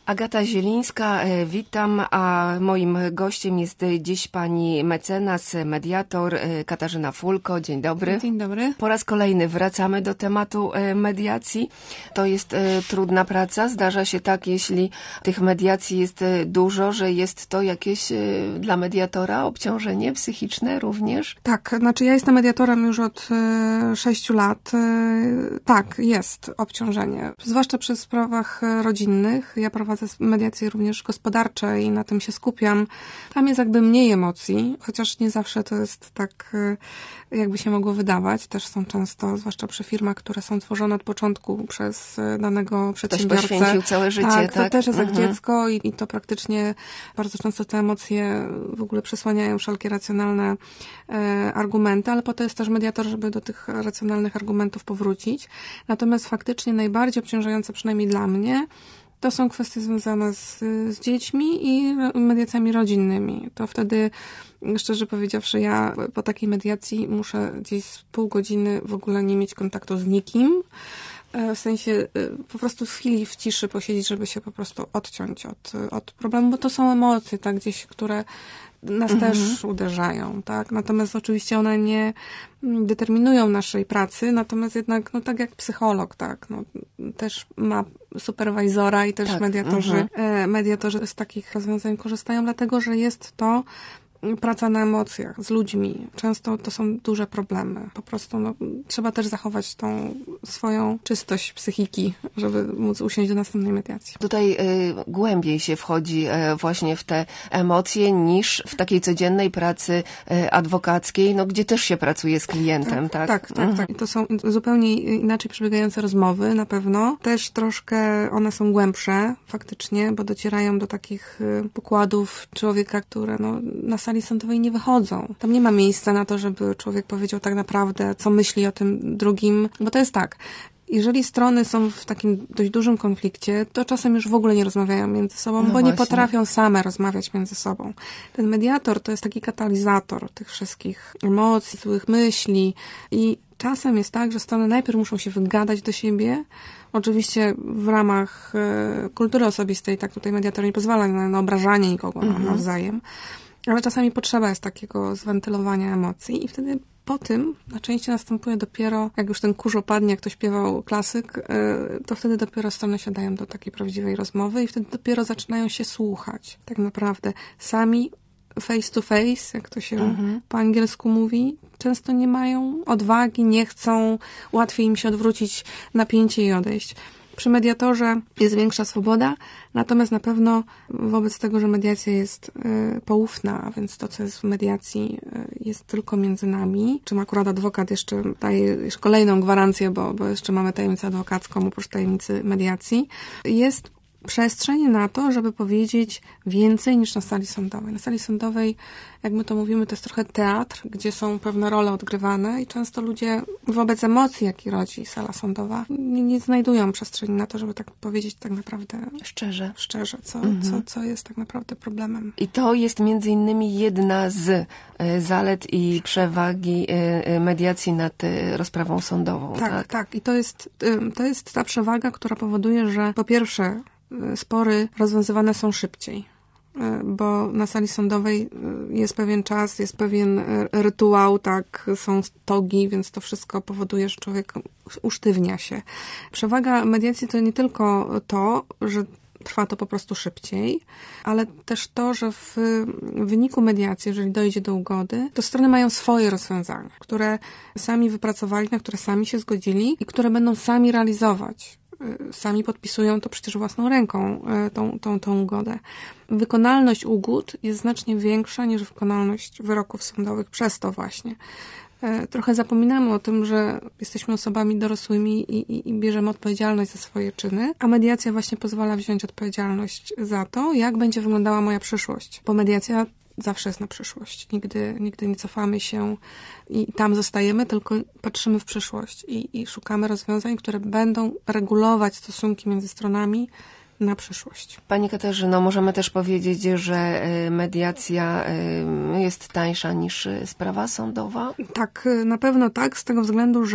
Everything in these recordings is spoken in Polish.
Agata Zielińska, witam, a moim gościem jest dziś pani mecenas, mediator Katarzyna Fulko. Dzień dobry. Dzień dobry. Po raz kolejny wracamy do tematu mediacji. To jest trudna praca. Zdarza się tak, jeśli tych mediacji jest dużo, że jest to jakieś dla mediatora obciążenie psychiczne również? Tak, znaczy ja jestem mediatorem już od 6 lat. Tak, jest obciążenie. Zwłaszcza przy sprawach rodzinnych. Ja prowadzę mediacje również gospodarcze i na tym się skupiam. Tam jest jakby mniej emocji, chociaż nie zawsze to jest tak, jakby się mogło wydawać. Też są często, zwłaszcza przy firmach, które są tworzone od początku przez danego przedsiębiorcę. Ktoś poświęcił całe życie, tak? To też jest jak dziecko i to praktycznie bardzo często te emocje w ogóle przesłaniają wszelkie racjonalne argumenty, ale po to jest też mediator, żeby do tych racjonalnych argumentów powrócić. Natomiast faktycznie najbardziej obciążające, przynajmniej dla mnie, to są kwestie związane z dziećmi i mediacjami rodzinnymi. To wtedy, szczerze powiedziawszy, ja po takiej mediacji muszę gdzieś z pół godziny w ogóle nie mieć kontaktu z nikim. W sensie po prostu w chwili w ciszy posiedzieć, żeby się po prostu odciąć od problemu, bo to są emocje, tak, gdzieś, które nas też uderzają, tak. Natomiast oczywiście one nie determinują naszej pracy, natomiast jednak, no tak jak psycholog, tak, no też ma superwajzora i też tak. Mediatorzy z takich rozwiązań korzystają, dlatego, że jest to praca na emocjach, z ludźmi. Często to są duże problemy. Po prostu trzeba też zachować tą swoją czystość psychiki, żeby móc usiąść do następnej mediacji. Tutaj głębiej się wchodzi właśnie w te emocje niż w takiej codziennej pracy adwokackiej, gdzie też się pracuje z klientem, tak? Tak. I to są zupełnie inaczej przebiegające rozmowy, na pewno. Też troszkę one są głębsze, faktycznie, bo docierają do takich pokładów człowieka, które na sali sądowej nie wychodzą. Tam nie ma miejsca na to, żeby człowiek powiedział tak naprawdę, co myśli o tym drugim, bo to jest tak. Jeżeli strony są w takim dość dużym konflikcie, to czasem już w ogóle nie rozmawiają między sobą, bo właśnie nie potrafią same rozmawiać między sobą. Ten mediator to jest taki katalizator tych wszystkich emocji, złych myśli i czasem jest tak, że strony najpierw muszą się wygadać do siebie. Oczywiście w ramach kultury osobistej, tak tutaj mediator nie pozwala na obrażanie nikogo nawzajem, ale czasami potrzeba jest takiego zwentylowania emocji i wtedy po tym na części następuje dopiero, jak już ten kurz opadnie, jak to śpiewał klasyk, to wtedy dopiero strony siadają do takiej prawdziwej rozmowy i wtedy dopiero zaczynają się słuchać. Tak naprawdę sami face to face, jak to się po angielsku mówi, często nie mają odwagi, nie chcą, łatwiej im się odwrócić napięcie i odejść. Przy mediatorze jest większa swoboda, natomiast na pewno wobec tego, że mediacja jest poufna, a więc to, co jest w mediacji, jest tylko między nami, czym akurat adwokat jeszcze daje kolejną gwarancję, bo jeszcze mamy tajemnicę adwokacką oprócz tajemnicy mediacji, jest przestrzeń na to, żeby powiedzieć więcej niż na sali sądowej. Na sali sądowej, jak my to mówimy, to jest trochę teatr, gdzie są pewne role odgrywane i często ludzie wobec emocji, jakie rodzi sala sądowa, nie znajdują przestrzeni na to, żeby tak powiedzieć tak naprawdę szczerze, co jest tak naprawdę problemem. I to jest między innymi jedna z zalet i przewagi mediacji nad rozprawą sądową. Tak. I to jest ta przewaga, która powoduje, że po pierwsze spory rozwiązywane są szybciej, bo na sali sądowej jest pewien czas, jest pewien rytuał, tak, są togi, więc to wszystko powoduje, że człowiek usztywnia się. Przewaga mediacji to nie tylko to, że trwa to po prostu szybciej, ale też to, że w wyniku mediacji, jeżeli dojdzie do ugody, to strony mają swoje rozwiązania, które sami wypracowali, na które sami się zgodzili i które będą sami realizować. Sami podpisują to przecież własną ręką, tą ugodę. Wykonalność ugód jest znacznie większa niż wykonalność wyroków sądowych przez to właśnie. Trochę zapominamy o tym, że jesteśmy osobami dorosłymi i bierzemy odpowiedzialność za swoje czyny, a mediacja właśnie pozwala wziąć odpowiedzialność za to, jak będzie wyglądała moja przyszłość. Bo mediacja zawsze jest na przyszłość. Nigdy nie cofamy się i tam zostajemy, tylko patrzymy w przyszłość i szukamy rozwiązań, które będą regulować stosunki między stronami na przyszłość. Pani Katarzyno, możemy też powiedzieć, że mediacja jest tańsza niż sprawa sądowa? Tak, na pewno tak, z tego względu, że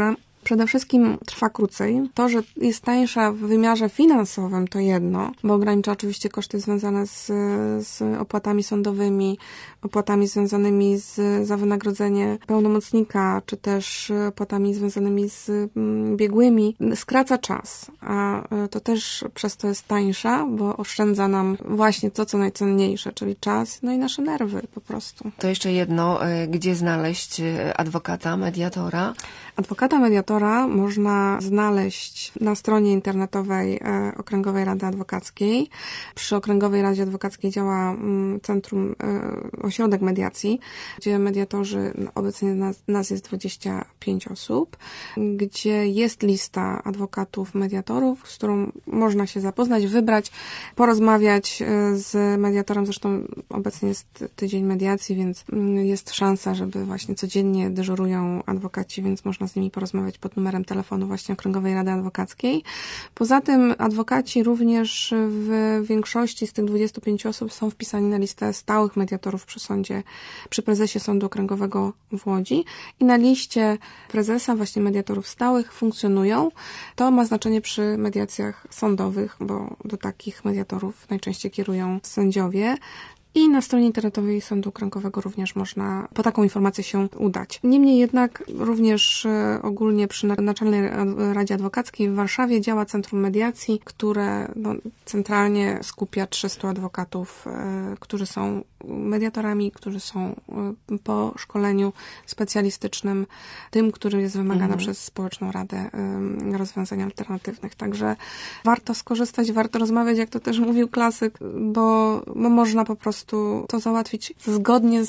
Przede wszystkim trwa krócej. To, że jest tańsza w wymiarze finansowym, to jedno, bo ogranicza oczywiście koszty związane z opłatami sądowymi, opłatami związanymi za wynagrodzenie pełnomocnika, czy też opłatami związanymi z biegłymi. Skraca czas, a to też przez to jest tańsza, bo oszczędza nam właśnie to, co najcenniejsze, czyli czas, no i nasze nerwy po prostu. To jeszcze jedno, gdzie znaleźć adwokata, mediatora? Adwokata mediatora można znaleźć na stronie internetowej Okręgowej Rady Adwokackiej. Przy Okręgowej Radzie Adwokackiej działa centrum, ośrodek mediacji, gdzie mediatorzy, obecnie nas jest 25 osób, gdzie jest lista adwokatów, mediatorów, z którą można się zapoznać, wybrać, porozmawiać z mediatorem. Zresztą obecnie jest tydzień mediacji, więc jest szansa, żeby właśnie codziennie dyżurują adwokaci, więc można z nimi porozmawiać pod numerem telefonu właśnie Okręgowej Rady Adwokackiej. Poza tym adwokaci również w większości z tych 25 osób są wpisani na listę stałych mediatorów przy sądzie, przy prezesie Sądu Okręgowego w Łodzi i na liście prezesa właśnie mediatorów stałych funkcjonują. To ma znaczenie przy mediacjach sądowych, bo do takich mediatorów najczęściej kierują sędziowie. I na stronie internetowej Sądu Okręgowego również można po taką informację się udać. Niemniej jednak również ogólnie przy Naczelnej Radzie Adwokackiej w Warszawie działa Centrum Mediacji, które centralnie skupia 300 adwokatów, którzy są mediatorami, którzy są po szkoleniu specjalistycznym, tym, który jest wymagany przez Społeczną Radę Rozwiązań Alternatywnych. Także warto skorzystać, warto rozmawiać, jak to też mówił klasyk, bo można po prostu to załatwić zgodnie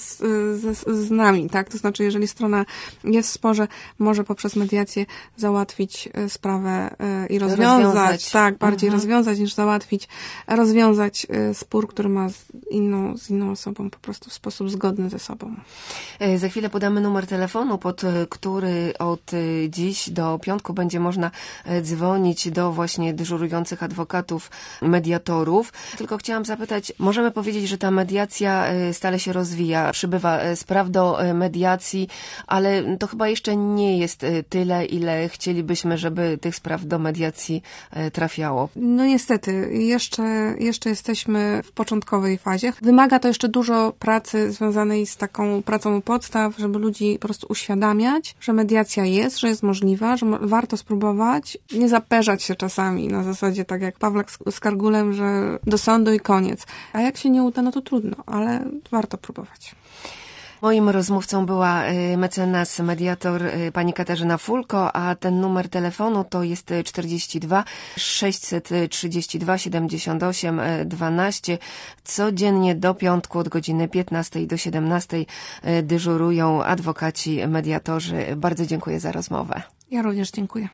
z nami, tak? To znaczy, jeżeli strona jest w sporze, może poprzez mediację załatwić sprawę i rozwiązać. Tak, bardziej rozwiązać niż załatwić, rozwiązać spór, który ma z inną osobą po prostu w sposób zgodny ze sobą. Za chwilę podamy numer telefonu, pod który od dziś do piątku będzie można dzwonić do właśnie dyżurujących adwokatów, mediatorów. Tylko chciałam zapytać, możemy powiedzieć, że ta mediacja stale się rozwija, przybywa spraw do mediacji, ale to chyba jeszcze nie jest tyle, ile chcielibyśmy, żeby tych spraw do mediacji trafiało. No niestety, jeszcze jesteśmy w początkowej fazie. Wymaga to jeszcze dużo pracy związanej z taką pracą u podstaw, żeby ludzi po prostu uświadamiać, że mediacja jest, że jest możliwa, że warto spróbować, nie zaperzać się czasami na zasadzie tak jak Pawlak z Kargulem, że do sądu i koniec. A jak się nie uda, no to trudno, ale warto próbować. Moim rozmówcą była mecenas, mediator pani Katarzyna Fulko, a ten numer telefonu to jest 42 632 78 12. Codziennie do piątku od godziny 15 do 17 dyżurują adwokaci, mediatorzy. Bardzo dziękuję za rozmowę. Ja również dziękuję.